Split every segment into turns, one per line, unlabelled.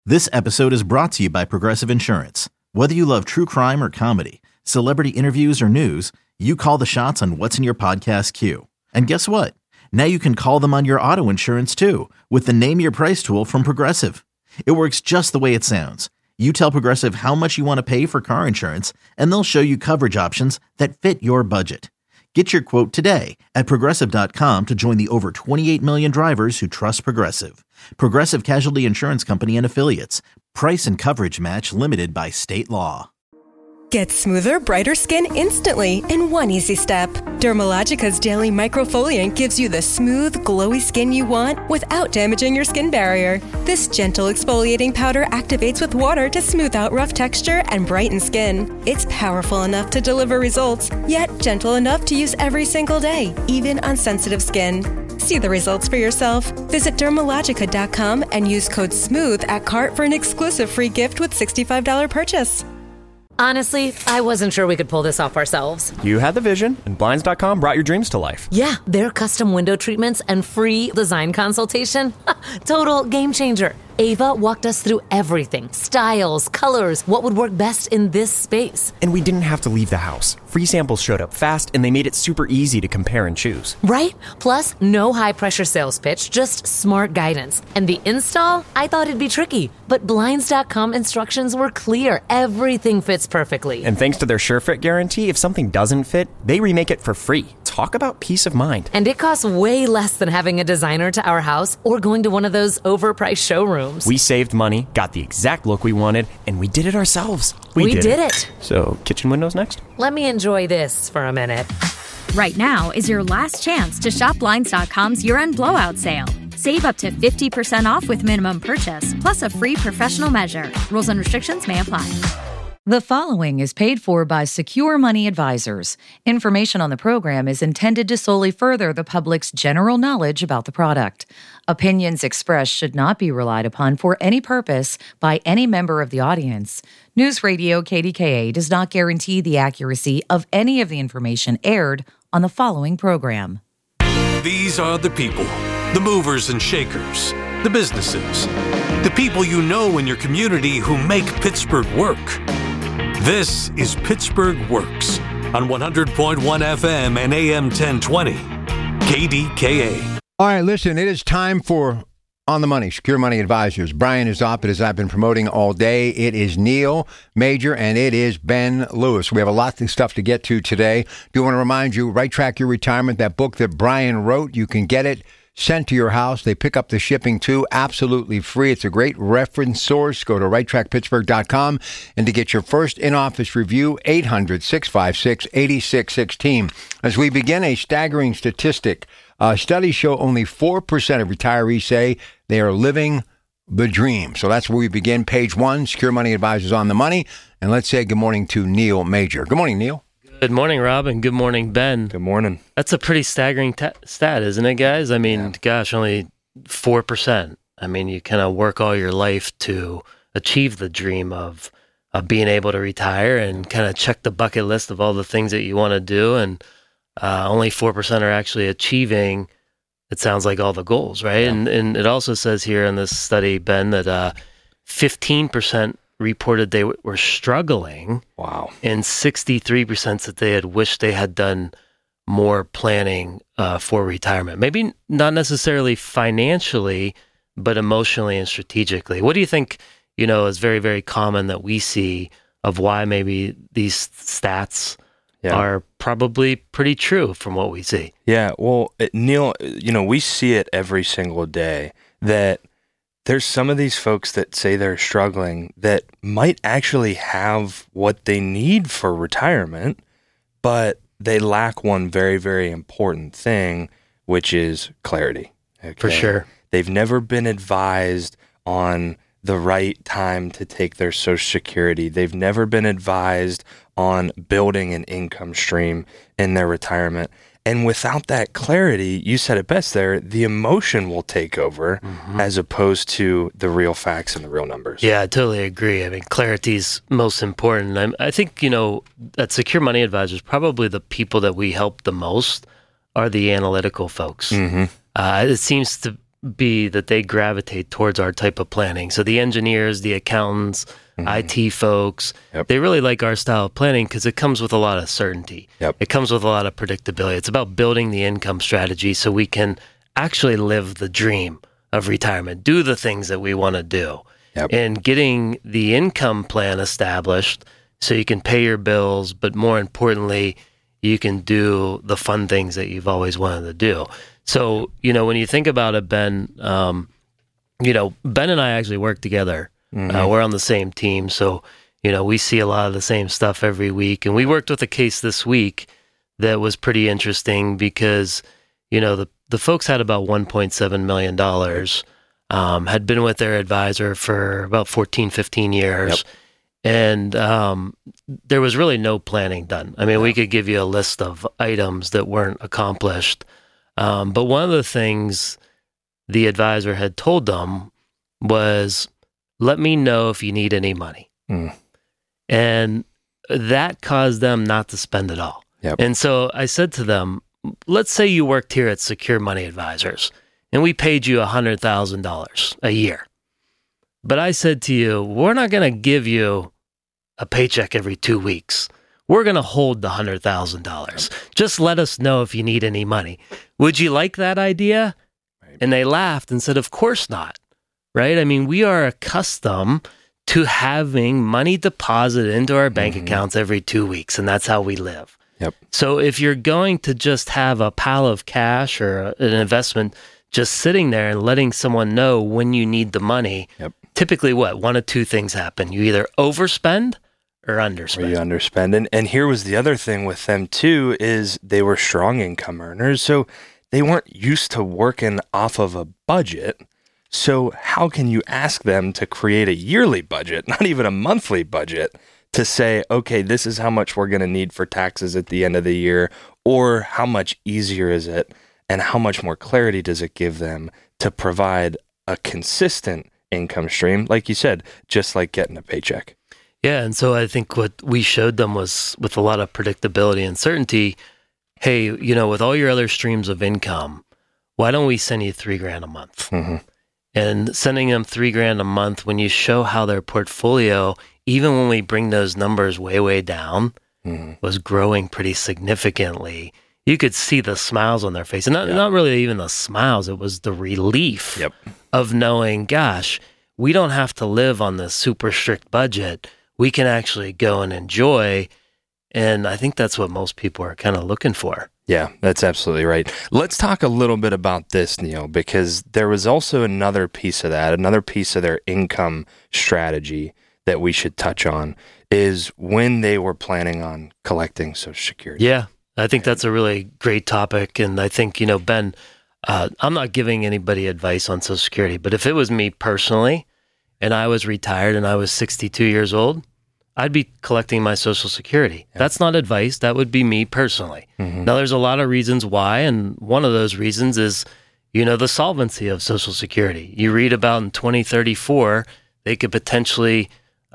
This episode is brought to you by Progressive Insurance. Whether you love true crime or comedy, celebrity interviews or news, you call the shots on what's in your podcast queue. And guess what? Now you can call them on your auto insurance too with the Name Your Price tool from Progressive. It works just the way it sounds. You tell Progressive how much you want to pay for car insurance, and they'll show you coverage options that fit your budget. Get your quote today at Progressive.com to join the over 28 million drivers who trust Progressive. Progressive Casualty Insurance Company and Affiliates. Price and coverage match limited by state law.
Get smoother, brighter skin instantly in one easy step. Dermalogica's daily microfoliant gives you the smooth, glowy skin you want without damaging your skin barrier. This gentle exfoliating powder activates with water to smooth out rough texture and brighten skin. It's powerful enough to deliver results, yet gentle enough to use every single day, even on sensitive skin. See the results for yourself. Visit Dermalogica.com and use code SMOOTH at cart for an exclusive free gift with $65 purchase.
Honestly, I wasn't sure we could pull this off ourselves.
You had the vision, and Blinds.com brought your dreams to life.
Yeah, their custom window treatments and free design consultation. Total game changer. Ava walked us through everything. Styles, colors, what would work best in this space.
And we didn't have to leave the house. Free samples showed up fast, and they made it super easy to compare and choose.
Right? Plus, no high-pressure sales pitch, just smart guidance. And the install? I thought it'd be tricky, but Blinds.com instructions were clear. Everything fits perfectly.
And thanks to their SureFit guarantee, if something doesn't fit, they remake it for free. Talk about peace of mind.
And it costs way less than having a designer to our house or going to one of those overpriced showrooms.
We saved money, got the exact look we wanted, and we did it ourselves.
We did it.
So, kitchen windows next?
Let me enjoy this for a minute.
Right now is your last chance to shop Blinds.com's year-end blowout sale. Save up to 50% off with minimum purchase, plus a free professional measure. Rules and restrictions may apply.
The following is paid for by Secure Money Advisors. Information on the program is intended to solely further the public's general knowledge about the product. Opinions expressed should not be relied upon for any purpose by any member of the audience. News Radio KDKA does not guarantee the accuracy of any of the information aired on the following program.
These are the people, the movers and shakers, the businesses, the people you know in your community who make Pittsburgh work. This is Pittsburgh Works on 100.1 FM and AM 1020, KDKA.
All right, listen, it is time for On the Money, Secure Money Advisors. Brian is off, but as I've been promoting all day, it is Neil Major and it is Ben Lewis. We have a lot of stuff to get to today. Do want to remind you, Right Track Your Retirement, that book that Brian wrote, you can get it sent to your house. They pick up the shipping too, absolutely free. It's a great reference source. Go to righttrackpittsburgh.com, and to get your first in-office review, 800-656-8616. As we begin, a staggering statistic. Studies show only 4% of retirees say they are living the dream. So that's where we begin. Page 1, Secure Money Advisors on the Money. And let's say good morning to Neil Major. Good morning, Neil.
Good morning, Rob, and good morning, Ben.
Good morning.
That's a pretty staggering stat, isn't it, guys? I mean, gosh, only 4%. I mean, you kind of work all your life to achieve the dream of being able to retire and kind of check the bucket list of all the things that you want to do, and only 4% are actually achieving, it sounds like, all the goals, right? Yeah. And it also says here in this study, Ben, that 15% reported they were struggling.
Wow.
And 63% that they had wished they had done more planning for retirement. Maybe not necessarily financially, but emotionally and strategically. What do you think, is very, very common that we see of why maybe these stats are probably pretty true from what we see?
Yeah, well, Neil, we see it every single day that there's some of these folks that say they're struggling that might actually have what they need for retirement, but they lack one very, very important thing, which is clarity. Okay?
For sure.
They've never been advised on the right time to take their Social Security. They've never been advised on building an income stream in their retirement. And without that clarity, you said it best there, the emotion will take over as opposed to the real facts and the real numbers.
Yeah, I totally agree. I mean, clarity is most important. I think, at Secure Money Advisors, probably the people that we help the most are the analytical folks. It seems to be that they gravitate towards our type of planning. So the engineers, the accountants, IT folks, they really like our style of planning because it comes with a lot of certainty. It comes with a lot of predictability. It's about building the income strategy so we can actually live the dream of retirement, do the things that we want to do, and getting the income plan established so you can pay your bills, but more importantly, you can do the fun things that you've always wanted to do. So, when you think about it, Ben, Ben and I actually work together. We're on the same team. So, we see a lot of the same stuff every week. And we worked with a case this week that was pretty interesting because, the folks had about $1.7 million, had been with their advisor for about 14, 15 years. And there was really no planning done. I mean, we could give you a list of items that weren't accomplished. But one of the things the advisor had told them was, let me know if you need any money. And that caused them not to spend it all. And so I said to them, let's say you worked here at Secure Money Advisors and we paid you $100,000 a year. But I said to you, we're not going to give you a paycheck every 2 weeks. We're going to hold the $100,000. Just let us know if you need any money. Would you like that idea? And they laughed and said, of course not. Right? I mean, we are accustomed to having money deposited into our bank accounts every 2 weeks, and that's how we live. So if you're going to just have a pile of cash or an investment just sitting there and letting someone know when you need the money, typically one of two things happen. You either overspend or underspend.
Or you underspend. And here was the other thing with them too, is they were strong income earners. So they weren't used to working off of a budget. So how can you ask them to create a yearly budget, not even a monthly budget, to say, okay, this is how much we're going to need for taxes at the end of the year, or how much easier is it and how much more clarity does it give them to provide a consistent income stream, like you said, just like getting a paycheck.
Yeah, and so I think what we showed them was, with a lot of predictability and certainty, hey, with all your other streams of income, why don't we send you $3,000 a month? And sending them $3,000 a month, when you show how their portfolio, even when we bring those numbers way, way down, was growing pretty significantly, you could see the smiles on their face. And not really even the smiles, it was the relief of knowing, gosh, we don't have to live on this super strict budget. We can actually go and enjoy. And I think that's what most people are kind of looking for.
Yeah, that's absolutely right. Let's talk a little bit about this, Neil, because there was also another piece of that, another piece of their income strategy that we should touch on, is when they were planning on collecting Social Security.
Yeah, I think that's a really great topic. And I think, Ben, I'm not giving anybody advice on Social Security, but if it was me personally and I was retired and I was 62 years old, I'd be collecting my Social Security. That's not advice. That would be me personally. Now, there's a lot of reasons why, and one of those reasons is, the solvency of Social Security. You read about in 2034, they could potentially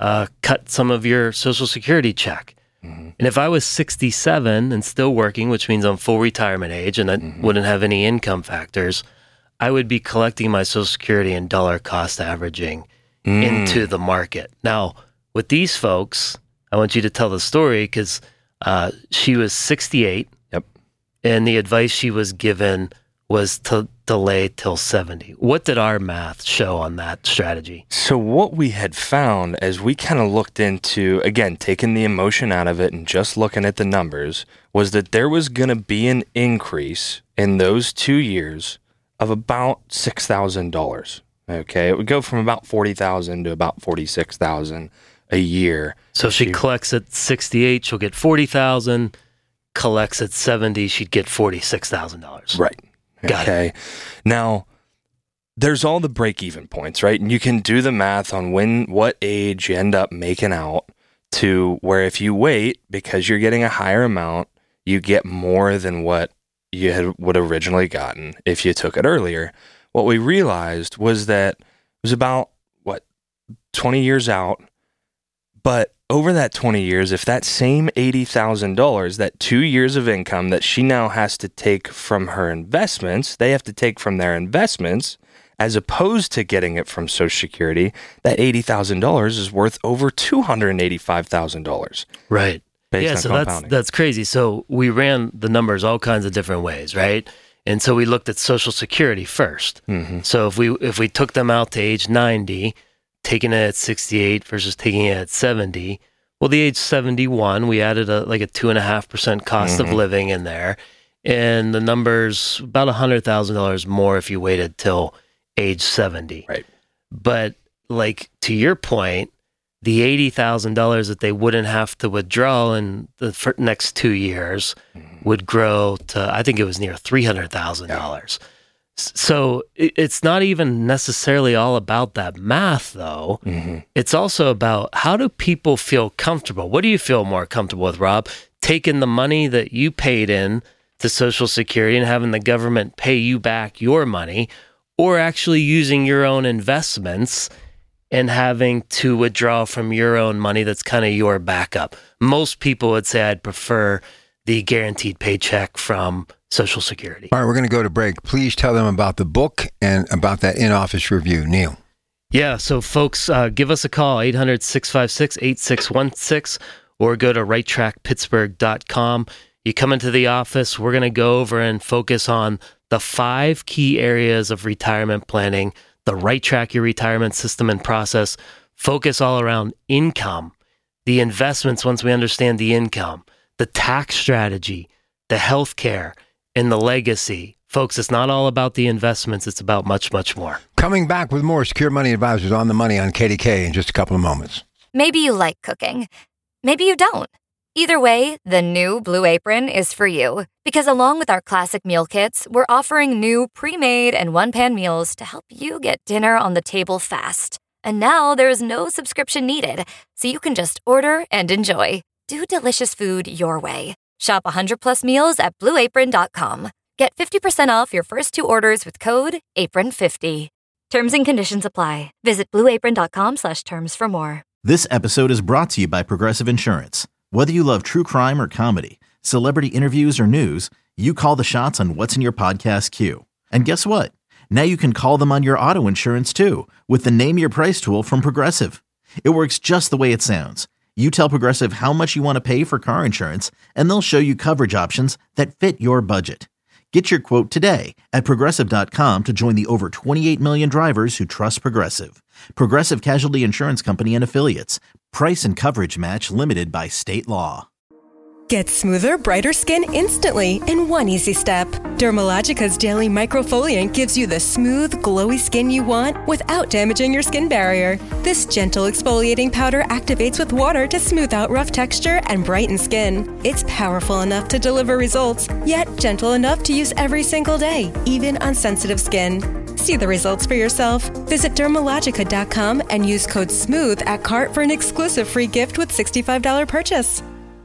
cut some of your Social Security check. And if I was 67 and still working, which means I'm full retirement age and I wouldn't have any income factors, I would be collecting my Social Security and dollar cost averaging into the market. Now, with these folks, I want you to tell the story because she was 68, and the advice she was given was to delay till 70. What did our math show on that strategy?
So what we had found as we kind of looked into, again, taking the emotion out of it and just looking at the numbers, was that there was going to be an increase in those 2 years of about $6,000. Okay, it would go from about $40,000 to about $46,000 a year.
So if she collects at 68, she'll get $40,000. Collects at 70, she'd get $46,000.
Right. Okay. Now, there's all the break-even points, right? And you can do the math on what age you end up making out to where if you wait, because you're getting a higher amount, you get more than what you would have originally gotten if you took it earlier. What we realized was that it was about, 20 years out, but over that 20 years, if that same $80,000, that 2 years of income that she now has to take from her investments, they have to take from their investments as opposed to getting it from Social Security, that $80,000 is worth over $285,000.
Right.
Based
yeah,
on
so
compounding.
that's crazy. So we ran the numbers all kinds of different ways, right? And so we looked at Social Security first.
Mm-hmm.
So if we took them out to age 90, taking it at 68 versus taking it at 70, well, the age 71, we added a 2.5% cost of living in there. And the number's about $100,000 more if you waited till age 70.
Right.
But like to your point, the $80,000 that they wouldn't have to withdraw in the next 2 years would grow to, I think it was near $300,000. So it's not even necessarily all about that math, though.
Mm-hmm.
It's also about how do people feel comfortable? What do you feel more comfortable with, Rob? Taking the money that you paid in to Social Security and having the government pay you back your money, or actually using your own investments and having to withdraw from your own money that's kind of your backup? Most people would say I'd prefer the guaranteed paycheck from Social Security.
All right, we're going to go to break. Please tell them about the book and about that in-office review. Neil.
Yeah, so folks, give us a call, 800-656-8616, or go to righttrackpittsburgh.com. You come into the office, we're going to go over and focus on the 5 key areas of retirement planning, the Right Track Your Retirement System and process, focus all around income, the investments once we understand the income, the tax strategy, the healthcare, and the legacy. Folks, it's not all about the investments. It's about much, much more.
Coming back with more Secure Money Advisors on the Money on KDK in just a couple of moments.
Maybe you like cooking. Maybe you don't. Either way, the new Blue Apron is for you. Because along with our classic meal kits, we're offering new pre-made and one-pan meals to help you get dinner on the table fast. And now there's no subscription needed, so you can just order and enjoy. Do delicious food your way. Shop 100+ meals at BlueApron.com. Get 50% off your first 2 orders with code APRON50. Terms and conditions apply. Visit BlueApron.com/terms for more.
This episode is brought to you by Progressive Insurance. Whether you love true crime or comedy, celebrity interviews or news, you call the shots on what's in your podcast queue. And guess what? Now you can call them on your auto insurance too with the Name Your Price tool from Progressive. It works just the way it sounds. You tell Progressive how much you want to pay for car insurance, and they'll show you coverage options that fit your budget. Get your quote today at Progressive.com to join the over 28 million drivers who trust Progressive. Progressive Casualty Insurance Company and Affiliates. Price and coverage match limited by state law.
Get smoother, brighter skin instantly in one easy step. Dermalogica's Daily Microfoliant gives you the smooth, glowy skin you want without damaging your skin barrier. This gentle exfoliating powder activates with water to smooth out rough texture and brighten skin. It's powerful enough to deliver results, yet gentle enough to use every single day, even on sensitive skin. See the results for yourself. Visit Dermalogica.com and use code SMOOTH at cart for an exclusive free gift with $65 purchase.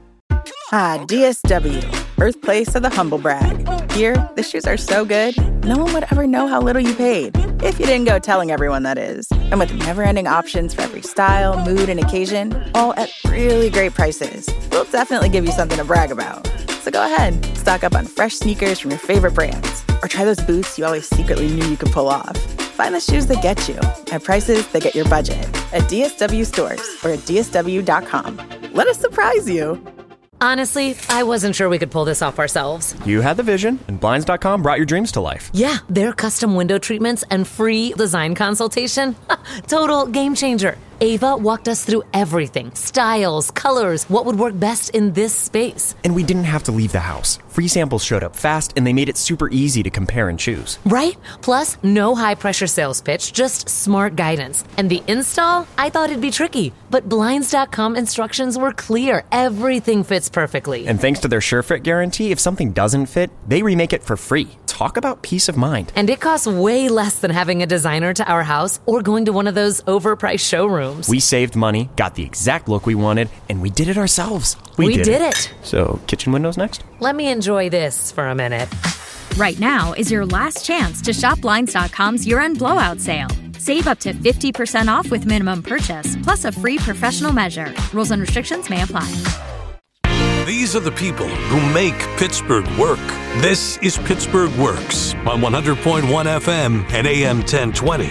Ah, DSW, birthplace of the humble brag. Here, the shoes are so good, no one would ever know how little you paid. If you didn't go telling everyone, that is. And with never-ending options for every style, mood, and occasion, all at really great prices, we'll definitely give you something to brag about. So go ahead, stock up on fresh sneakers from your favorite brands, or try those boots you always secretly knew you could pull off. Find the shoes that get you at prices that get your budget at DSW stores or at DSW.com. Let us surprise you.
Honestly, I wasn't sure we could pull this off ourselves.
You had the vision, and Blinds.com brought your dreams to life.
Yeah, their custom window treatments and free design consultation. Total game changer. Ava walked us through everything. Styles, colors, what would work best in this space.
And we didn't have to leave the house. Free samples showed up fast, and they made it super easy to compare and choose.
Right? Plus, no high-pressure sales pitch, just smart guidance. And the install? I thought it'd be tricky, but Blinds.com instructions were clear. Everything fits perfectly.
And thanks to their SureFit guarantee, if something doesn't fit, they remake it for free. Talk about peace of mind.
And it costs way less than having a designer to our house or going to one of those overpriced showrooms.
We saved money, got the exact look we wanted, and we did it ourselves.
We did it.
So, kitchen windows next?
Let me enjoy this for a minute.
Right now is your last chance to shop Blinds.com's year-end blowout sale. Save up to 50% off with minimum purchase, plus a free professional measure. Rules and restrictions may apply.
these are the people who make Pittsburgh work. This is Pittsburgh Works on 100.1 FM and AM 1020.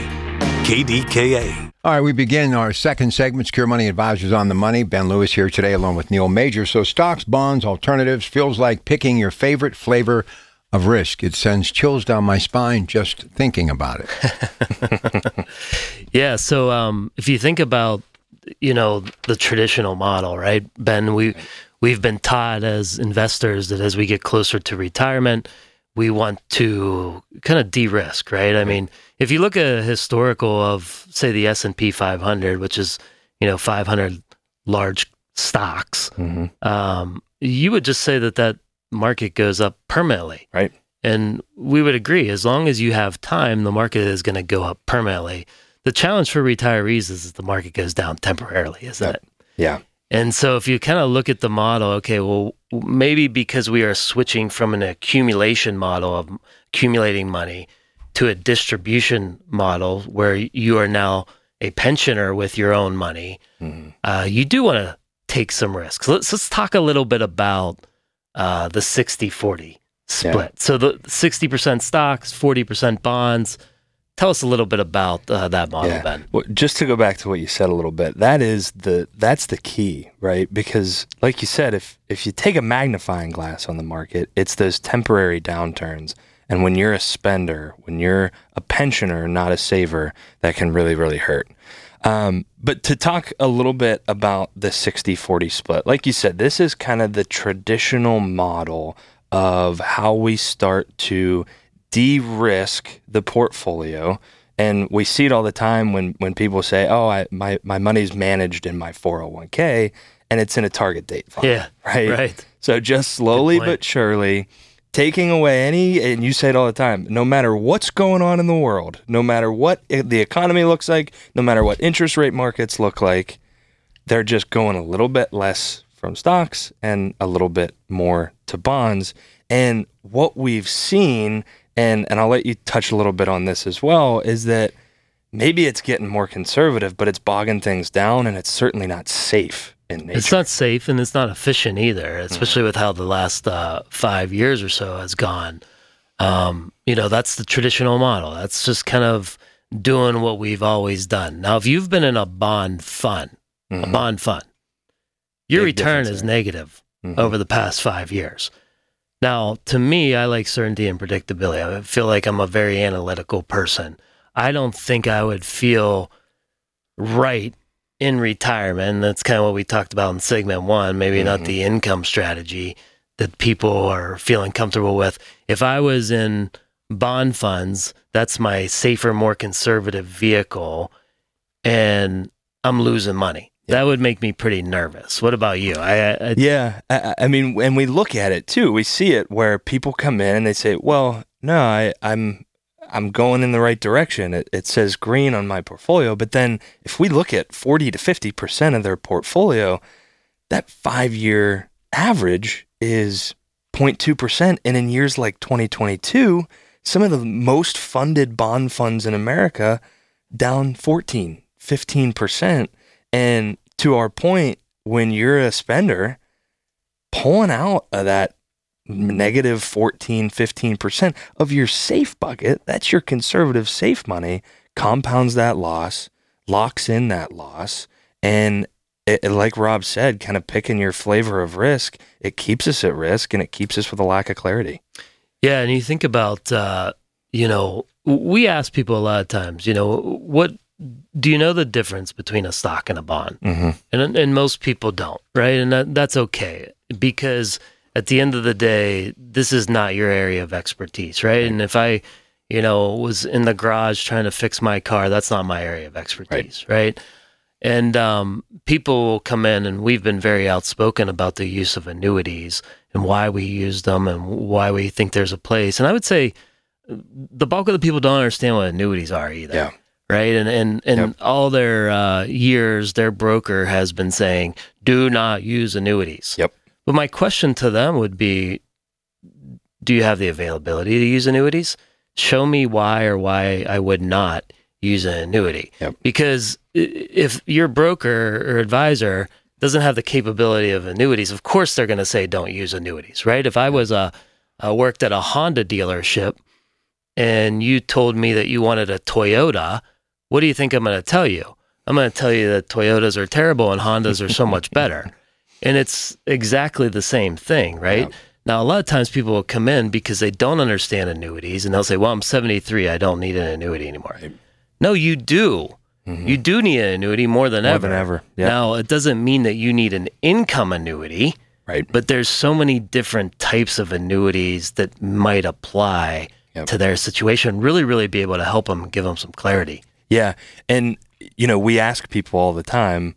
KDKA.
All right, we begin our second segment, Secure Money Advisors on the Money. Ben Lewis here today along with Neil Major. So stocks, bonds, alternatives, feels like picking your favorite flavor of risk. It sends chills down my spine just thinking about it.
Yeah, so if you think about, the traditional model, right, Ben, we've been taught as investors that as we get closer to retirement, we want to kind of de-risk, right? I mean, if you look at a historical of, say, the S&P 500, which is, 500 large stocks, you would just say that market goes up permanently.
Right.
And we would agree, as long as you have time, the market is going to go up permanently. The challenge for retirees is that the market goes down temporarily, isn't it?
Yeah.
And so if you kind of look at the model, okay, well, maybe because we are switching from an accumulation model of accumulating money to a distribution model where you are now a pensioner with your own money, you do want to take some risks. Let's talk a little bit about the 60-40 split. Yeah. So the 60% stocks, 40% bonds. Tell us a little bit about that model, Ben.
Well, just to go back to what you said a little bit, that's the key, right? Because like you said, if you take a magnifying glass on the market, it's those temporary downturns. And when you're a spender, when you're a pensioner, not a saver, that can really, really hurt. But to talk a little bit about the 60-40 split, like you said, this is kind of the traditional model of how we start to de-risk the portfolio. And we see it all the time when people say, my money's managed in my 401k and it's in a target date fund.
Yeah, right.
So just slowly but surely taking away and you say it all the time, no matter what's going on in the world, no matter what the economy looks like, no matter what interest rate markets look like, they're just going a little bit less from stocks and a little bit more to bonds. And what we've seen, and I'll let you touch a little bit on this as well, is that maybe it's getting more conservative, but it's bogging things down, and it's certainly not safe in nature.
It's not safe, and it's not efficient either, especially with how the last 5 years or so has gone. That's the traditional model. That's just kind of doing what we've always done. Now, if you've been in a bond fund, your return is negative over the past 5 years. Now, to me, I like certainty and predictability. I feel like I'm a very analytical person. I don't think I would feel right in retirement. That's kind of what we talked about in segment one, maybe not the income strategy that people are feeling comfortable with. If I was in bond funds, that's my safer, more conservative vehicle, and I'm losing money. That would make me pretty nervous. What about you?
I mean, when we look at it too, we see it where people come in and they say, well, no, I'm going in the right direction. It says green on my portfolio. But then if we look at 40 to 50% of their portfolio, that 5-year average is 0.2%. And in years like 2022, some of the most funded bond funds in America down 14, 15%. And to our point, when you're a spender, pulling out of that negative 14, 15% of your safe bucket, that's your conservative safe money, compounds that loss, locks in that loss, and like Rob said, kind of picking your flavor of risk, it keeps us at risk and it keeps us with a lack of clarity.
Yeah, and you think about, we ask people a lot of times, what do you know the difference between a stock and a bond? And most people don't, right? And that's okay, because at the end of the day, this is not your area of expertise, right? And if I, was in the garage trying to fix my car, that's not my area of expertise, right? And people will come in, and we've been very outspoken about the use of annuities and why we use them and why we think there's a place. And I would say the bulk of the people don't understand what annuities are either.
Yeah.
Right. And all their years, their broker has been saying, do not use annuities.
Yep.
But my question to them would be, do you have the availability to use annuities? Show me why I would not use an annuity.
Yep.
Because if your broker or advisor doesn't have the capability of annuities, of course they're going to say don't use annuities, right? If I was worked at a Honda dealership and you told me that you wanted a Toyota, what do you think I'm going to tell you? I'm going to tell you that Toyotas are terrible and Hondas are so much better. And it's exactly the same thing, right? Yeah. Now, a lot of times people will come in because they don't understand annuities and they'll say, well, I'm 73, I don't need an annuity anymore. Right. No, you do. Mm-hmm. You do need an annuity more than ever. Yeah. Now, it doesn't mean that you need an income annuity, right? But there's so many different types of annuities that might apply to their situation, really be able to help them, give them some clarity.
Yeah. And, we ask people all the time,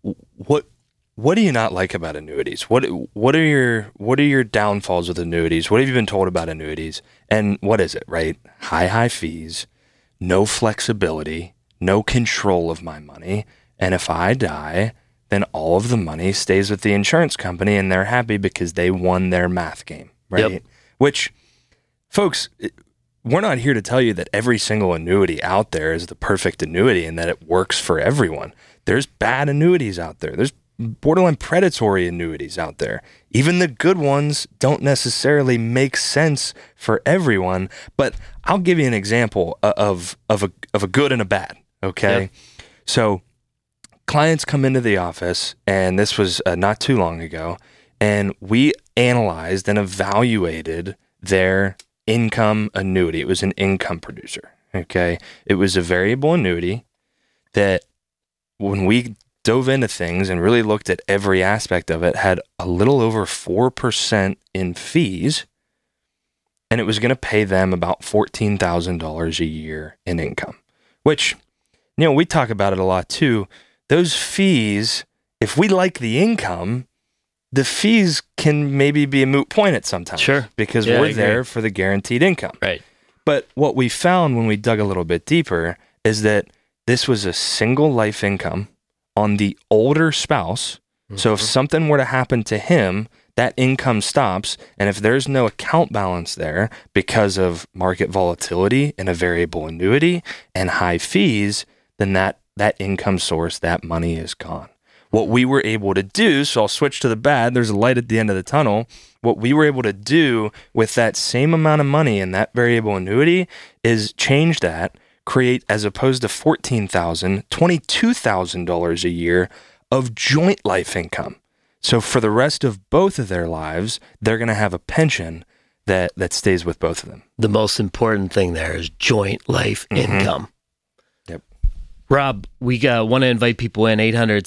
what do you not like about annuities? What are your downfalls with annuities? What have you been told about annuities? And what is it, right? High fees, no flexibility, no control of my money. And if I die, then all of the money stays with the insurance company and they're happy because they won their math game, right? Yep. Which, folks, we're not here to tell you that every single annuity out there is the perfect annuity and that it works for everyone. There's bad annuities out there. There's borderline predatory annuities out there. Even the good ones don't necessarily make sense for everyone, but I'll give you an example of a good and a bad, okay? Yep. So clients come into the office, and this was not too long ago, and we analyzed and evaluated their income annuity. It was an income producer, okay? It was a variable annuity that when we dove into things and really looked at every aspect of it, had a little over 4% in fees, and it was going to pay them about $14,000 a year in income, which, we talk about it a lot too. Those fees, if we like the income, the fees can maybe be a moot point at some time.
Sure.
Because we're there for the guaranteed income.
Right.
But what we found when we dug a little bit deeper is that this was a single life income on the older spouse. Mm-hmm. So if something were to happen to him, that income stops. And if there's no account balance there because of market volatility in a variable annuity and high fees, then that income source, that money is gone. What we were able to do, so I'll switch to the bad, there's a light at the end of the tunnel. What we were able to do with that same amount of money in that variable annuity is change that, create, as opposed to $14,000, $22,000 a year of joint life income. So for the rest of both of their lives, they're going to have a pension that stays with both of them.
The most important thing there is joint life income.
Yep.
Rob, we want to invite people in,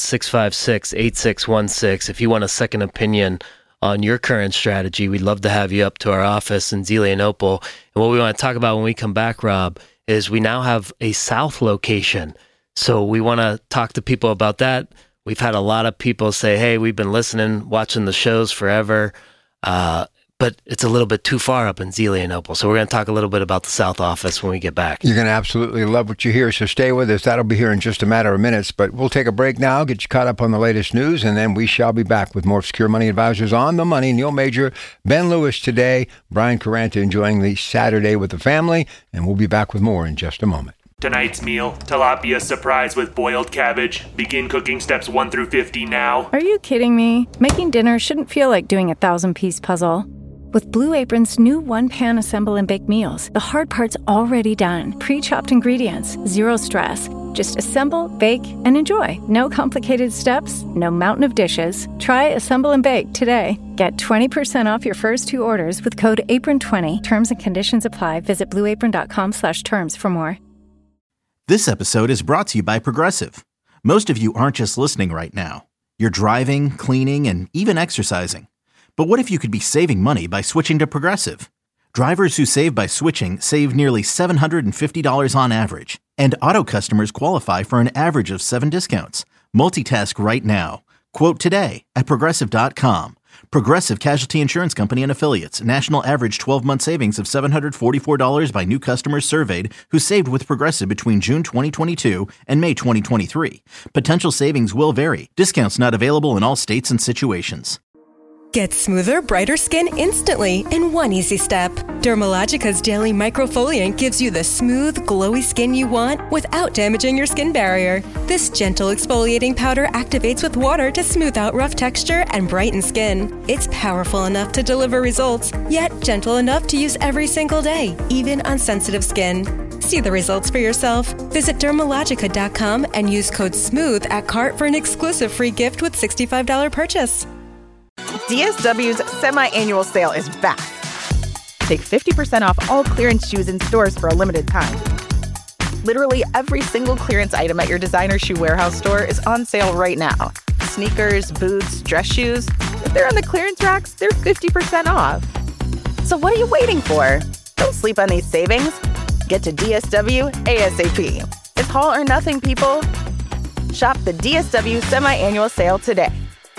800-656-8616. If you want a second opinion on your current strategy, we'd love to have you up to our office in Zelienople. And what we want to talk about when we come back, Rob, is we now have a South location. So we want to talk to people about that. We've had a lot of people say, hey, we've been listening, watching the shows forever, but it's a little bit too far up in Zelienople. So we're going to talk a little bit about the South office when we get back.
You're going to absolutely love what you hear, so stay with us. That'll be here in just a matter of minutes, but we'll take a break now, get you caught up on the latest news, and then we shall be back with more Secure Money Advisors on the Money. Neil Major, Ben Lewis today, Brian Caranta enjoying the Saturday with the family, and we'll be back with more in just a moment.
Tonight's meal, tilapia surprise with boiled cabbage. Begin cooking steps 1 through 50 now.
Are you kidding me? Making dinner shouldn't feel like doing a 1,000-piece puzzle. With Blue Apron's new one-pan assemble and bake meals, the hard part's already done. Pre-chopped ingredients, zero stress. Just assemble, bake, and enjoy. No complicated steps, no mountain of dishes. Try Assemble and Bake today. Get 20% off your first 2 orders with code APRON20. Terms and conditions apply. Visit blueapron.com/terms for more.
This episode is brought to you by Progressive. Most of you aren't just listening right now. You're driving, cleaning, and even exercising. But what if you could be saving money by switching to Progressive? Drivers who save by switching save nearly $750 on average. And auto customers qualify for an average of 7 discounts. Multitask right now. Quote today at Progressive.com. Progressive Casualty Insurance Company and Affiliates. National average 12-month savings of $744 by new customers surveyed who saved with Progressive between June 2022 and May 2023. Potential savings will vary. Discounts not available in all states and situations.
Get smoother, brighter skin instantly in one easy step. Dermalogica's daily microfoliant gives you the smooth, glowy skin you want without damaging your skin barrier. This gentle exfoliating powder activates with water to smooth out rough texture and brighten skin. It's powerful enough to deliver results, yet gentle enough to use every single day, even on sensitive skin. See the results for yourself. Visit Dermalogica.com and use code SMOOTH at cart for an exclusive free gift with $65 purchase.
DSW's semi-annual sale is back. Take 50% off all clearance shoes in stores for a limited time. Literally every single clearance item at your designer shoe warehouse store is on sale right now. Sneakers, boots, dress shoes. If they're on the clearance racks, they're 50% off. So what are you waiting for? Don't sleep on these savings. Get to DSW ASAP. It's all or nothing, people. Shop the DSW semi-annual sale today.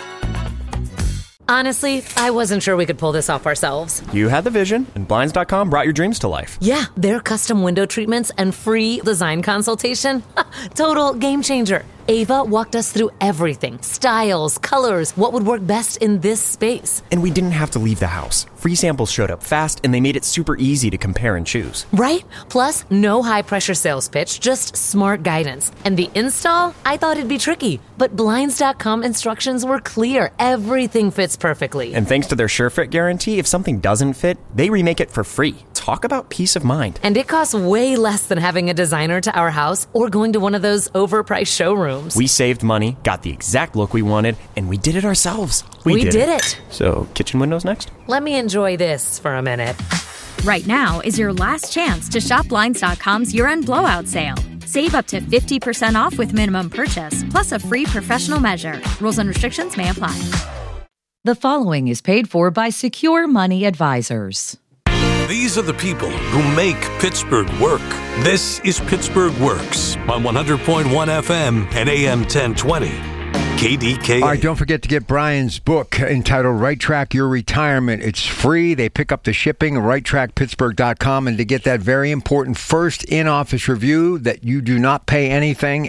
Honestly, I wasn't sure we could pull this off ourselves.
You had the vision, and Blinds.com brought your dreams to life.
Yeah, their custom window treatments and free design consultation. Total game changer. Ava walked us through everything. Styles, colors, what would work best in this space.
And we didn't have to leave the house. Free samples showed up fast, and they made it super easy to compare and choose.
Right? Plus, no high-pressure sales pitch, just smart guidance. And the install? I thought it'd be tricky, but Blinds.com instructions were clear. Everything fits perfectly.
And thanks to their SureFit guarantee, if something doesn't fit, they remake it for free. Talk about peace of mind.
And it costs way less than having a designer to our house or going to one of those overpriced showrooms.
We saved money, got the exact look we wanted, and we did it ourselves.
We did it.
So, kitchen windows next?
Let me enjoy this for a minute.
Right now is your last chance to shop Blinds.com's year-end blowout sale. Save up to 50% off with minimum purchase, plus a free professional measure. Rules and restrictions may apply.
The following is paid for by Secure Money Advisors.
These are the people who make Pittsburgh work. This is Pittsburgh Works on 100.1 FM and AM 1020. KDKA.
All right, don't forget to get Brian's book entitled Right Track Your Retirement. It's free. They pick up the shipping at righttrackpittsburgh.com. And to get that very important first in-office review that you do not pay anything,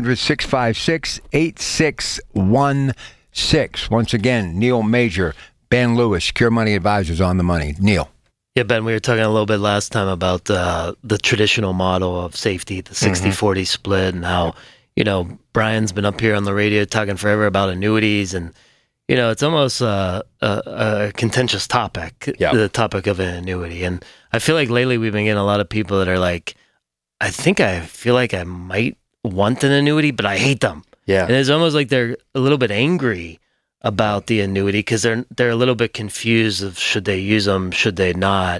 800-656-8616. Once again, Neil Major, Ben Lewis, Secure Money Advisors on the money. Neil.
Yeah, Ben, we were talking a little bit last time about the traditional model of safety, the 60-40 split, and how, Brian's been up here on the radio talking forever about annuities, and, it's almost a contentious topic, the topic of an annuity. And I feel like lately we've been getting a lot of people that are like, I feel like I might want an annuity, but I hate them.
Yeah.
And it's almost like they're a little bit angry about the annuity because they're a little bit confused of should they use them, should they not.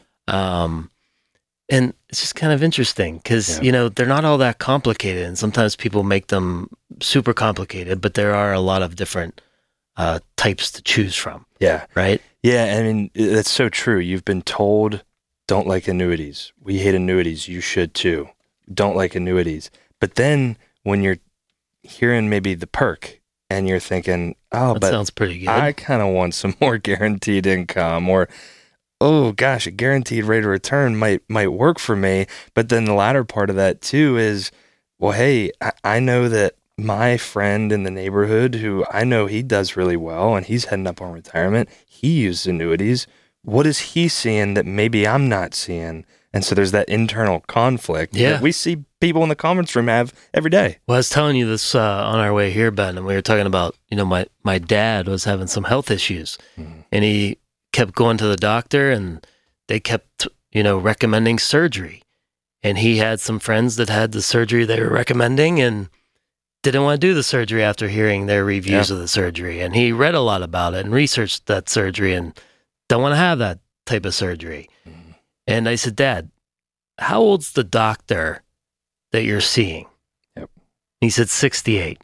And it's just kind of interesting because, they're not all that complicated. And sometimes people make them super complicated, but there are a lot of different types to choose from.
Yeah.
Right?
Yeah. I mean, that's so true. You've been told, don't like annuities. We hate annuities. You should too. Don't like annuities. But then when you're hearing maybe the perk, and you're thinking,
that sounds pretty good.
I kind of want some more guaranteed income, or, oh gosh, a guaranteed rate of return might work for me. But then the latter part of that too is, well, hey, I know that my friend in the neighborhood who I know he does really well and he's heading up on retirement, he uses annuities. What is he seeing that maybe I'm not seeing? And so there's that internal conflict that we see people in the conference room have every day.
Well, I was telling you this on our way here, Ben, and we were talking about, my dad was having some health issues, and he kept going to the doctor, and they kept, recommending surgery. And he had some friends that had the surgery they were recommending and didn't want to do the surgery after hearing their reviews of the surgery. And he read a lot about it and researched that surgery and don't want to have that type of surgery. And I said, Dad, how old's the doctor that you're seeing?
Yep.
He said, 68.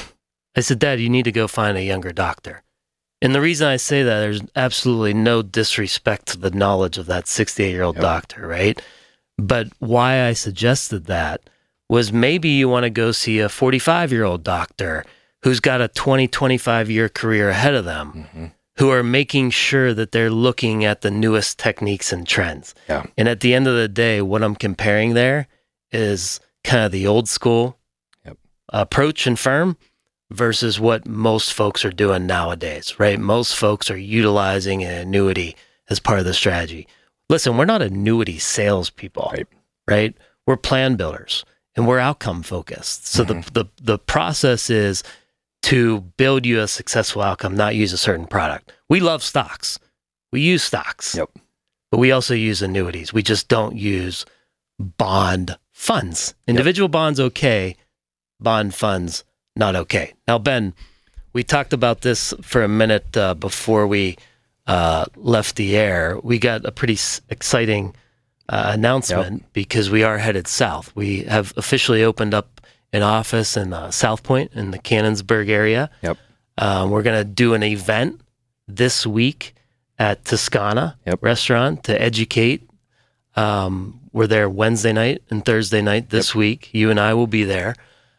I said, Dad, you need to go find a younger doctor. And the reason I say that, there's absolutely no disrespect to the knowledge of that 68-year-old doctor, right? But why I suggested that was maybe you want to go see a 45-year-old doctor who's got a 20, 25-year career ahead of them, who are making sure that they're looking at the newest techniques and trends.
Yeah.
And at the end of the day, what I'm comparing there is kind of the old school approach and firm versus what most folks are doing nowadays, right? Most folks are utilizing an annuity as part of the strategy. Listen, we're not annuity salespeople, right? We're plan builders and we're outcome focused. So the process is to build you a successful outcome, not use a certain product. We love stocks. We use stocks, but we also use annuities. We just don't use bond funds. Individual bonds, okay. Bond funds, not okay. Now, Ben, we talked about this for a minute before we left the air. We got a pretty exciting announcement because we are headed south. We have officially opened up an office in South Point in the Canonsburg area. We're going to do an event this week at Toscana Restaurant to educate. We're there Wednesday night and Thursday night this week. You and I will be there.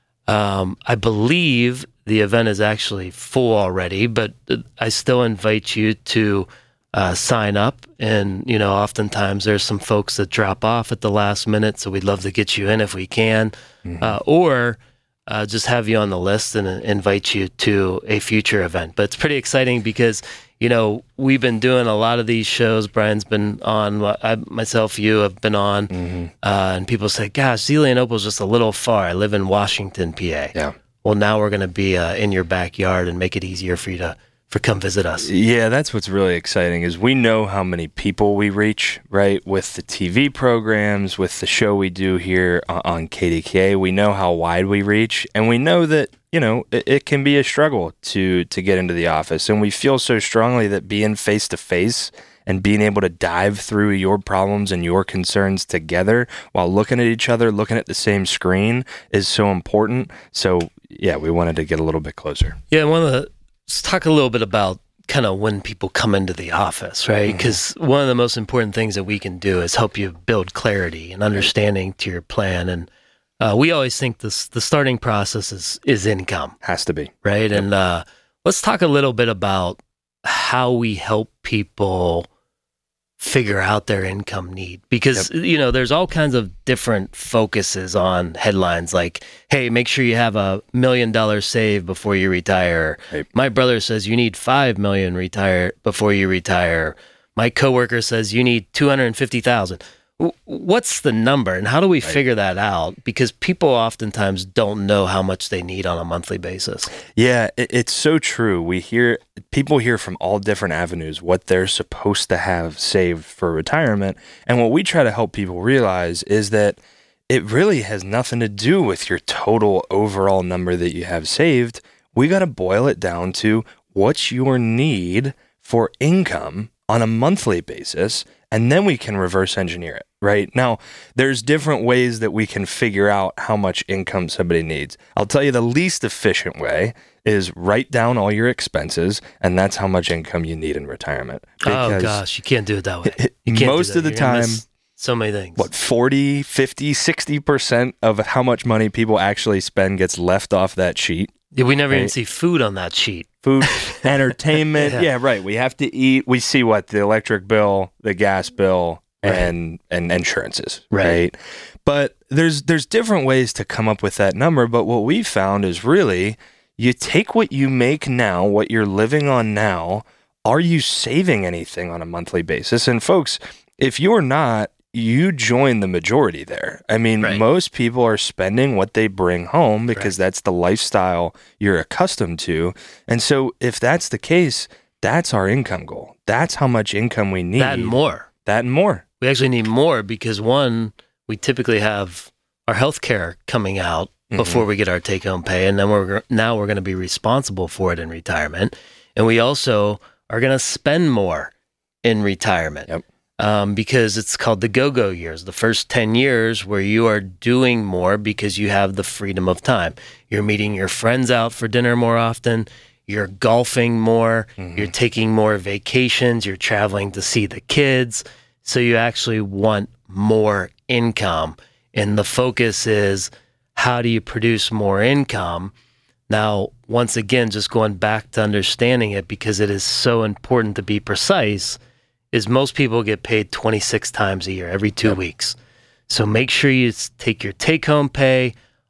I believe the event is actually full already, but I still invite you to sign up. And, you know, oftentimes there's some folks that drop off at the last minute, so we'd love to get you in if we can, or just have you on the list and invite you to a future event. But it's pretty exciting because, you know, we've been doing a lot of these shows. Brian's been on, you have been on, and people say, gosh, Zelian is just a little far. I live in Washington, PA. Well, now we're going to be in your backyard and make it easier for you to come visit us.
Yeah, that's what's really exciting is we know how many people we reach, right? With the TV programs, with the show we do here on KDKA, we know how wide we reach, and we know that, you know, it can be a struggle to get into the office. And we feel so strongly that being face-to-face and being able to dive through your problems and your concerns together while looking at each other, looking at the same screen is so important. So, yeah, we wanted to get a little bit closer.
Yeah, let's talk a little bit about kind of when people come into the office, right? Because one of the most important things that we can do is help you build clarity and understanding to your plan. And we always think the starting process is income.
Has to be.
Right? And let's talk a little bit about how we help people figure out their income need. Because, you know, there's all kinds of different focuses on headlines like, hey, make sure you have $1 million saved before you retire. My brother says you need $5 million retire before you retire. My coworker says you need $250,000. What's the number and how do we figure that out? Because people oftentimes don't know how much they need on a monthly basis.
Yeah, it's so true. People hear from all different avenues what they're supposed to have saved for retirement. And what we try to help people realize is that it really has nothing to do with your total overall number that you have saved. We got to boil it down to what's your need for income on a monthly basis, and then we can reverse engineer it, right? Now, there's different ways that we can figure out how much income somebody needs. I'll tell you the least efficient way is write down all your expenses, and that's how much income you need in retirement.
Oh, gosh, you can't do it that way.
Most of the time,
so many things.
40, 50, 60% of how much money people actually spend gets left off that sheet.
Yeah, we never even see food on that sheet.
Food, entertainment. Yeah, right. We have to eat. We see the electric bill, the gas bill, and insurances, right? But there's different ways to come up with that number. But what we found is really you take what you make now, what you're living on now. Are you saving anything on a monthly basis? And folks, if you're not, you join the majority there. I mean, most people are spending what they bring home because that's the lifestyle you're accustomed to. And so if that's the case, that's our income goal. That's how much income we need.
That and more. We actually need more because, one, we typically have our health care coming out before we get our take-home pay, and then we're going to be responsible for it in retirement. And we also are going to spend more in retirement. Because it's called the go-go years, the first 10 years where you are doing more because you have the freedom of time. You're meeting your friends out for dinner more often. You're golfing more. You're taking more vacations. You're traveling to see the kids. So you actually want more income. And the focus is, how do you produce more income? Now, once again, just going back to understanding it, because it is so important to be precise, is most people get paid 26 times a year, every 2 weeks. So make sure you take your take-home pay,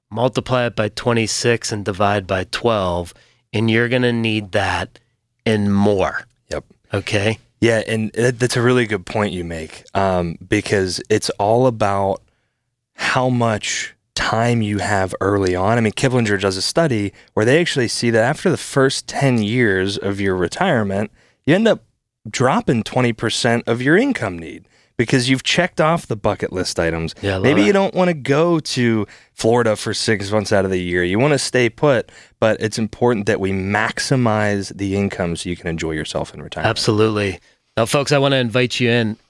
multiply it by 26 and divide by 12, and you're going to need that and more.
Yep.
Okay?
Yeah, and that's a really good point you make, because it's all about how much time you have early on. I mean, Kiplinger does a study where they actually see that after the first 10 years of your retirement, you end up dropping 20% of your income need because you've checked off the bucket list items.
Yeah,
maybe you don't want to go to Florida for 6 months out of the year. You want to stay put, but it's important that we maximize the income so you can enjoy yourself in retirement.
Absolutely. Now, folks, I want to invite you in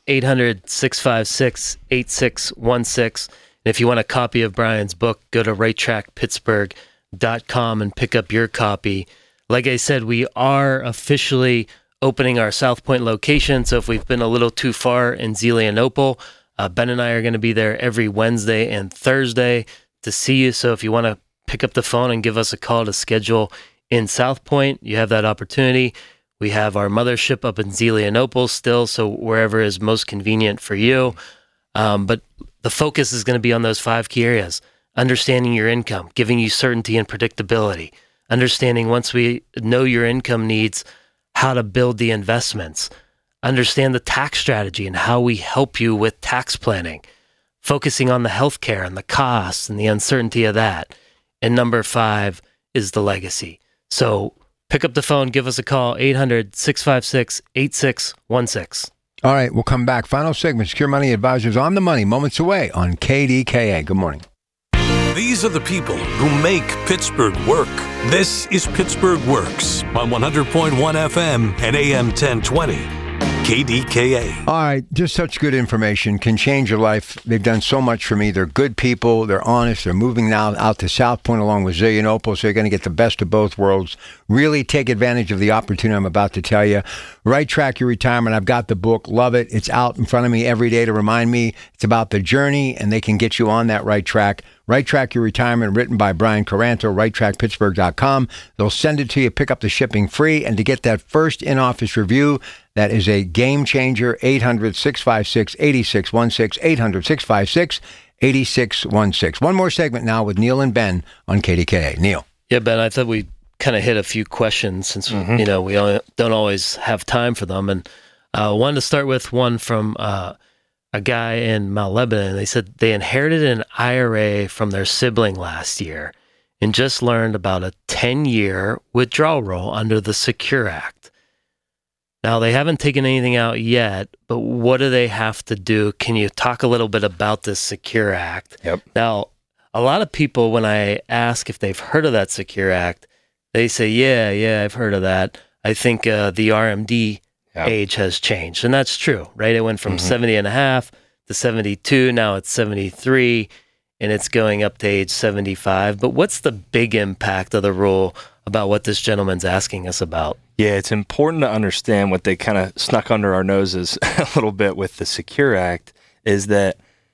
800-656-8616. And if you want a copy of Brian's book, go to righttrackpittsburgh.com and pick up your copy. Like I said, we are officially opening our South Point location. So if we've been a little too far in Zelienople, Ben and I are going to be there every Wednesday and Thursday to see you. So if you want to pick up the phone and give us a call to schedule in South Point, you have that opportunity. We have our mothership up in Zelienople still, so wherever is most convenient for you. But the focus is going to be on those 5 key areas: understanding your income, giving you certainty and predictability, understanding once we know your income needs, how to build the investments, understand the tax strategy and how we help you with tax planning, focusing on the healthcare and the costs and the uncertainty of that. And number 5 is the legacy. So pick up the phone, give us a call, 800-656-8616.
All right, we'll come back. Final segment, Secure Money Advisors on the Money, moments away on KDKA. Good morning.
These are the people who make Pittsburgh work. This is Pittsburgh Works on 100.1 FM and AM 1020. KDKA.
All right, just such good information. Can change your life. They've done so much for me. They're good people. They're honest. They're moving now out to South Point along with Zelienople, so you're going to get the best of both worlds. Really take advantage of the opportunity I'm about to tell you. Right Track Your Retirement. I've got the book. Love it. It's out in front of me every day to remind me it's about the journey, and they can get you on that right track. Right Track Your Retirement, written by Brian Caranto, righttrackpittsburgh.com. They'll send it to you, pick up the shipping free, and to get that first in-office review, that is a game changer. 800-656-8616, 800-656-8616. One more segment now with Neil and Ben on KDKA. Neil.
Yeah, Ben, I thought we kind of hit a few questions since, we don't always have time for them. And I wanted to start with one from a guy in Mount Lebanon. They said they inherited an IRA from their sibling last year and just learned about a 10-year withdrawal rule under the Secure Act. Now, they haven't taken anything out yet, but what do they have to do? Can you talk a little bit about this Secure Act?
Yep.
Now, a lot of people, when I ask if they've heard of that Secure Act, they say, yeah, I've heard of that. I think the RMD age has changed. And that's true, right? It went from 70 and a half to 72. Now it's 73, and it's going up to age 75. But what's the big impact of the rule about what this gentleman's asking us about?
Yeah, it's important to understand what they kind of snuck under our noses a little bit with the Secure Act is that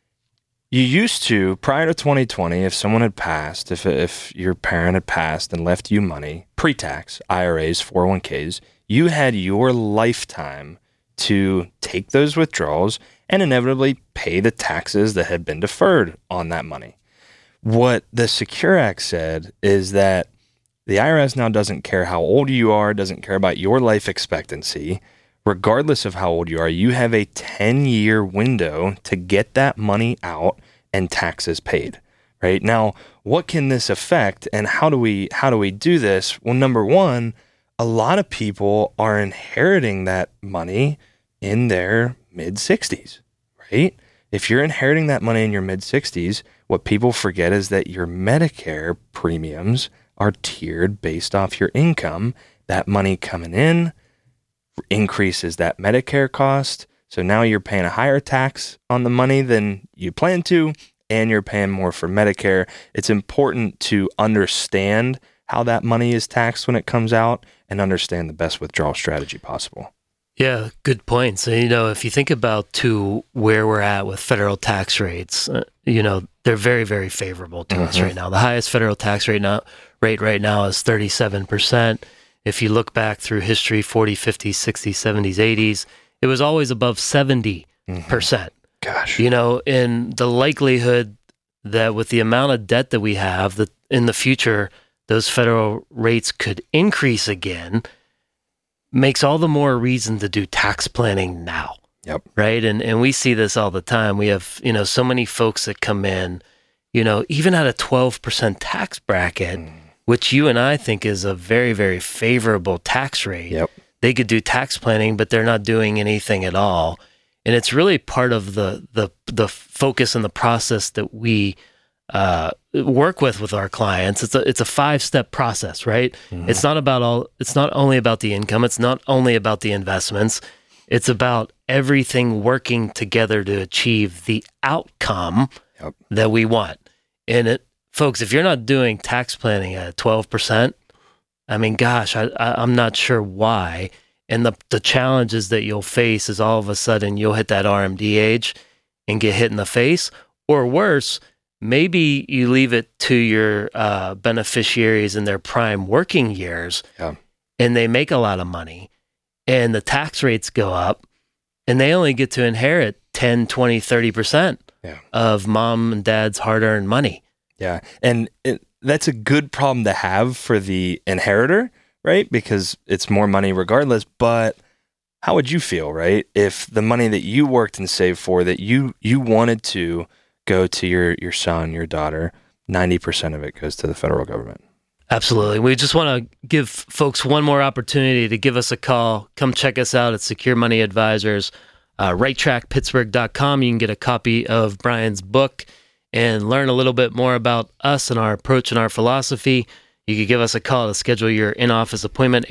you used to, prior to 2020, if someone had passed, if your parent had passed and left you money, pre-tax, IRAs, 401ks, you had your lifetime to take those withdrawals and inevitably pay the taxes that had been deferred on that money. What the Secure Act said is that the IRS now doesn't care how old you are, doesn't care about your life expectancy. Regardless of how old you are, you have a 10-year window to get that money out and taxes paid. Right? Now, what can this affect and how do we do this? Well, number one, a lot of people are inheriting that money in their mid-60s, right? If you're inheriting that money in your mid-60s, what people forget is that your Medicare premiums are tiered based off your income. That money coming in increases that Medicare cost. So now you're paying a higher tax on the money than you plan to, and you're paying more for Medicare. It's important to understand how that money is taxed when it comes out and understand the best withdrawal strategy possible.
Yeah, good points. So, if you think about where we're at with federal tax rates, they're very, very favorable to us right now. The highest federal tax rate right now is 37%. If you look back through history, 40s, 50s, 60s, 70s, 80s, it was always above 70%.
Gosh.
In the likelihood that with the amount of debt that we have, that in the future, those federal rates could increase again, makes all the more reason to do tax planning now.
Yep.
Right. And we see this all the time. We have, so many folks that come in, even at a 12% tax bracket, which you and I think is a very, very favorable tax rate.
Yep.
They could do tax planning, but they're not doing anything at all. And it's really part of the focus and the process that we work with our clients. It's a 5-step process, right? Mm-hmm. It's not only about the income. It's not only about the investments. It's about everything working together to achieve the outcome that we want. And folks, if you're not doing tax planning at 12%, I mean, gosh, I'm not sure why. And the challenges that you'll face is all of a sudden you'll hit that RMD age and get hit in the face. Or worse, maybe you leave it to your beneficiaries in their prime working years and they make a lot of money and the tax rates go up and they only get to inherit 10, 20, 30% of mom and dad's hard-earned money.
Yeah. And that's a good problem to have for the inheritor, right? Because it's more money regardless. But how would you feel, right? If the money that you worked and saved for, that you wanted to go to your son, your daughter, 90% of it goes to the federal government.
Absolutely. We just want to give folks one more opportunity to give us a call. Come check us out at Secure Money Advisors, righttrackpittsburgh.com. You can get a copy of Brian's book and learn a little bit more about us and our approach and our philosophy. You can give us a call to schedule your in-office appointment,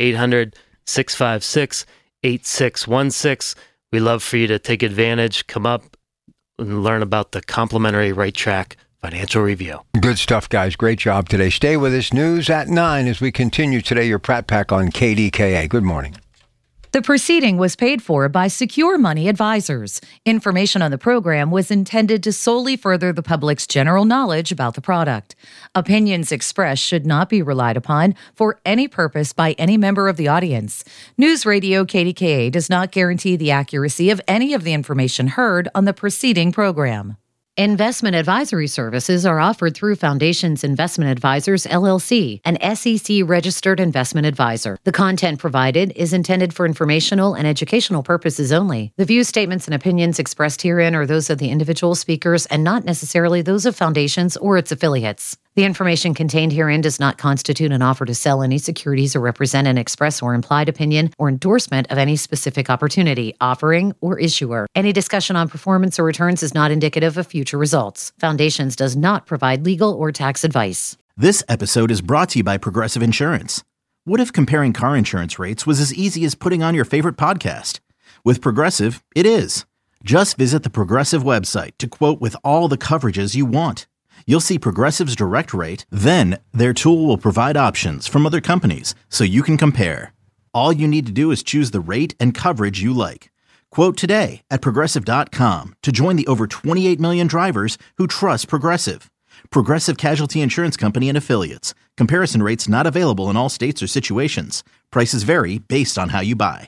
800-656-8616. We love for you to take advantage, come up and learn about the complimentary Right Track Financial Review.
Good stuff, guys. Great job today. Stay with us. News at 9 as we continue today. Your Pratt Pack on KDKA. Good morning.
The proceeding was paid for by Secure Money Advisors. Information on the program was intended to solely further the public's general knowledge about the product. Opinions expressed should not be relied upon for any purpose by any member of the audience. News Radio KDKA does not guarantee the accuracy of any of the information heard on the preceding program. Investment advisory services are offered through Foundations Investment Advisors, LLC, an SEC-registered investment advisor. The content provided is intended for informational and educational purposes only. The views, statements, and opinions expressed herein are those of the individual speakers and not necessarily those of Foundations or its affiliates. The information contained herein does not constitute an offer to sell any securities or represent an express or implied opinion or endorsement of any specific opportunity, offering, or issuer. Any discussion on performance or returns is not indicative of future results. Foundations does not provide legal or tax advice.
This episode is brought to you by Progressive Insurance. What if comparing car insurance rates was as easy as putting on your favorite podcast? With Progressive, it is. Just visit the Progressive website to quote with all the coverages you want. You'll see Progressive's direct rate, then their tool will provide options from other companies so you can compare. All you need to do is choose the rate and coverage you like. Quote today at Progressive.com to join the over 28 million drivers who trust Progressive. Progressive Casualty Insurance Company and Affiliates. Comparison rates not available in all states or situations. Prices vary based on how you buy.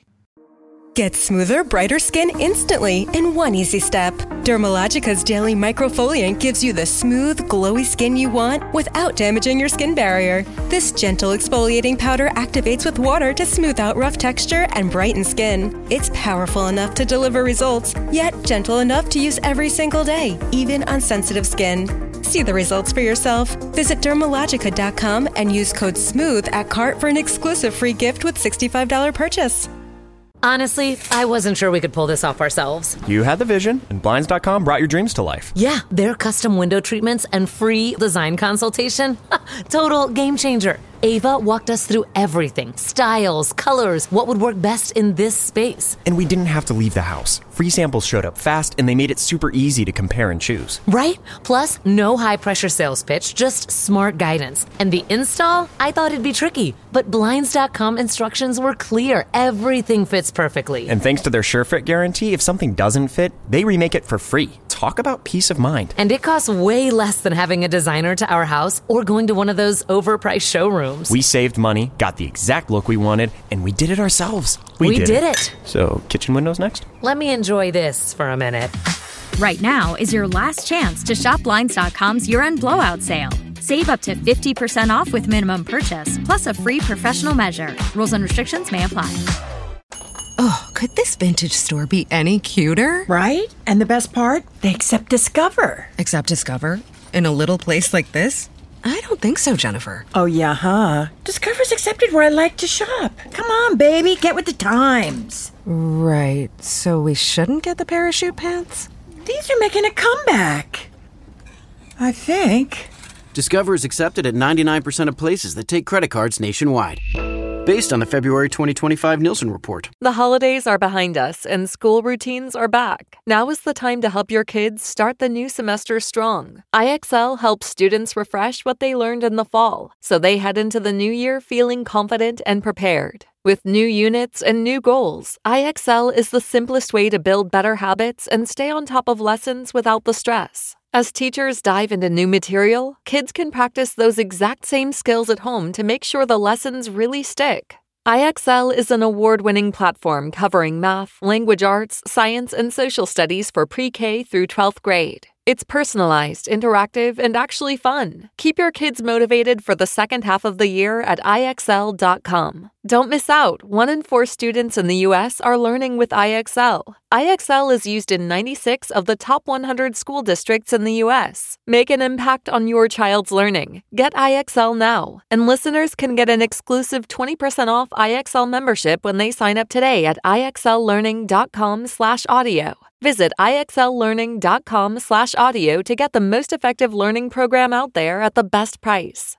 Get smoother, brighter skin instantly in one easy step. Dermalogica's Daily Microfoliant gives you the smooth, glowy skin you want without damaging your skin barrier. This gentle exfoliating powder activates with water to smooth out rough texture and brighten skin. It's powerful enough to deliver results, yet gentle enough to use every single day, even on sensitive skin. See the results for yourself. Visit Dermalogica.com and use code SMOOTH at cart for an exclusive free gift with $65 purchase.
Honestly, I wasn't sure we could pull this off ourselves.
You had the vision, and Blinds.com brought your dreams to life.
Yeah, their custom window treatments and free design consultation. Total game changer. Ava walked us through everything. Styles, colors, what would work best in this space.
And we didn't have to leave the house. Free samples showed up fast, and they made it super easy to compare and choose.
Right? Plus, no high-pressure sales pitch, just smart guidance. And the install? I thought it'd be tricky, but Blinds.com instructions were clear. Everything fits perfectly.
And thanks to their SureFit guarantee, if something doesn't fit, they remake it for free. Talk about peace of mind.
And it costs way less than having a designer to our house or going to one of those overpriced showrooms.
We saved money, got the exact look we wanted, and we did it ourselves.
We did it.
So, kitchen windows next?
Let me enjoy this for a minute.
Right now is your last chance to shop Blinds.com's year-end blowout sale. Save up to 50% off with minimum purchase, plus a free professional measure. Rules and restrictions may apply.
Oh, could this vintage store be any cuter?
Right? And the best part? They accept Discover.
Accept Discover? In a little place like this? I don't think so, Jennifer.
Oh, yeah, huh? Discover's accepted where I like to shop. Come on, baby, get with the times.
Right, so we shouldn't get the parachute pants?
These are making a comeback. I think.
Discover is accepted at 99% of places that take credit cards nationwide. Based on the February 2025 Nielsen report.
The holidays are behind us and school routines are back. Now is the time to help your kids start the new semester strong. IXL helps students refresh what they learned in the fall, so they head into the new year feeling confident and prepared. With new units and new goals, IXL is the simplest way to build better habits and stay on top of lessons without the stress. As teachers dive into new material, kids can practice those exact same skills at home to make sure the lessons really stick. IXL is an award-winning platform covering math, language arts, science, and social studies for pre-K through 12th grade. It's personalized, interactive, and actually fun. Keep your kids motivated for the second half of the year at IXL.com. Don't miss out. 1 in 4 students in the U.S. are learning with IXL. IXL is used in 96 of the top 100 school districts in the U.S. Make an impact on your child's learning. Get IXL now. And listeners can get an exclusive 20% off IXL membership when they sign up today at IXLlearning.com/audio. Visit IXLlearning.com/audio to get the most effective learning program out there at the best price.